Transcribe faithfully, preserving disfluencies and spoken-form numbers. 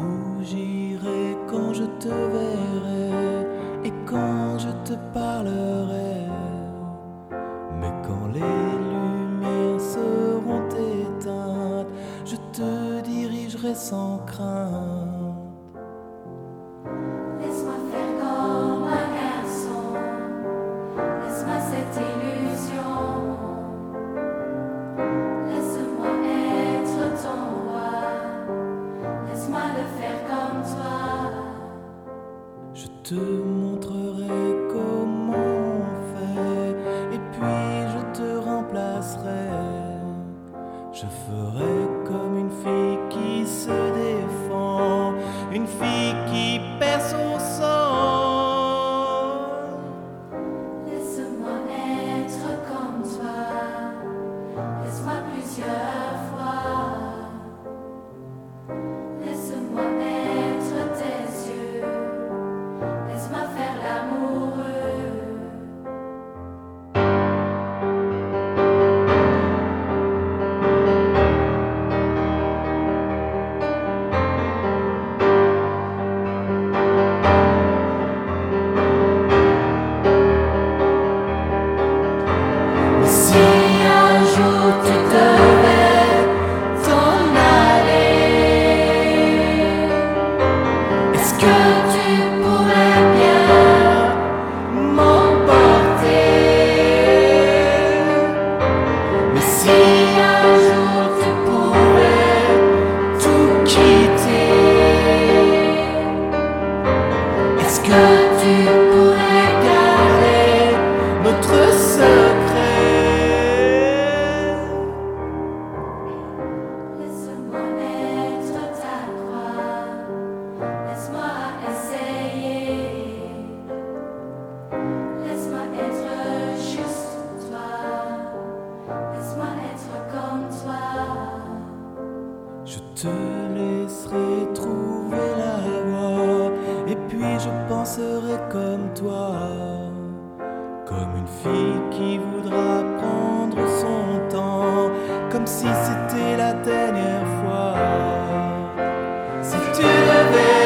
rougirai quand je te verrai et quand je te parlerai. Mais quand les lumières seront éteintes, je te dirigerai sans crainte. Laisse-moi faire comme un garçon, laisse-moi cette illusion. Laisse-moi être ton roi, laisse-moi le faire comme toi. Je te montrerai comment on fait, et puis je te remplacerai. Je ferai comme une fille qui se défend, une fille qui perd son sang. Laisse-moi être comme toi, laisse-moi plusieurs fois. Laisse-moi être tes yeux, laisse-moi faire l'amoureux. Si un jour tu devais t'en aller, est-ce que tu pourrais bien m'emporter? Mais si un jour tu pouvais tout quitter, est-ce que tu pourrais garder notre secret? Laisse-moi être ta croix, laisse-moi essayer. Laisse-moi être juste toi, laisse-moi être comme toi. Je te laisserai trouver la voie, et puis je penserai comme toi, comme une fille qui voudra prendre son temps, comme si c'était la dernière fois. Si tu devais